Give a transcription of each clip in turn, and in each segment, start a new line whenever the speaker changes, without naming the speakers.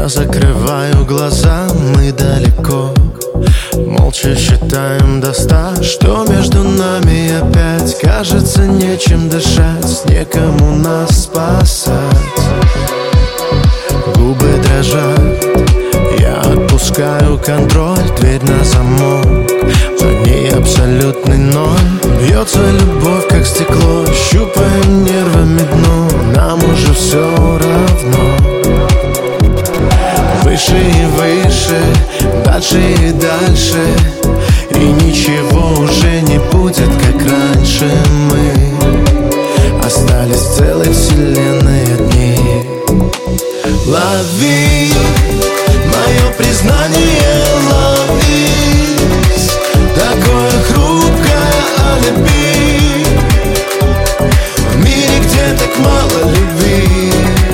Я закрываю глаза, мы далеко, молча считаем до 100. Что между нами опять кажется нечем дышать, некому нас спасать. Губы дрожат, я отпускаю контроль. Дверь на замок, за ней абсолютный ноль. Бьется любовь, как стекло, щупаем нервами дно. Нам уже все равно. Выше и выше, дальше и дальше, и ничего уже не будет, как раньше. Мы остались в целой вселенной одни. Лови мое признание, лови такое хрупкое алиби. В мире, где так мало любви.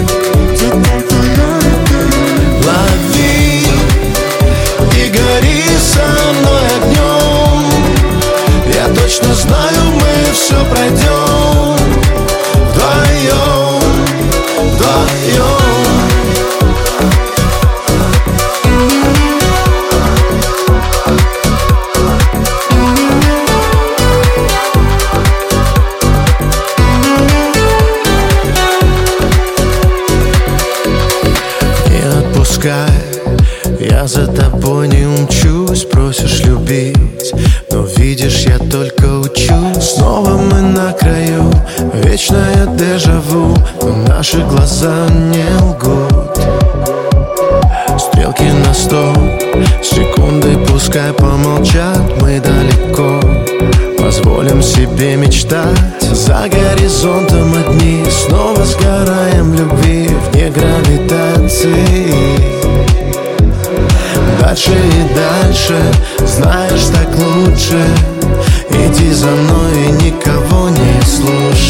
Лови и гори со мной огнем. Я точно знаю, мы все пройдем вдвоем, вдвоем. Я за тобой не умчусь, просишь любить, но видишь, я только учусь. Снова мы на краю, вечное дежавю, но наши глаза не лгут. Стрелки на стоп, секунды пускай помолчат. Мы далеко, позволим себе мечтать. За горизонтом одни, снова сгораем в любви, вне гравитации. Дальше и дальше, знаешь, так лучше. Иди за мной и никого не слушай.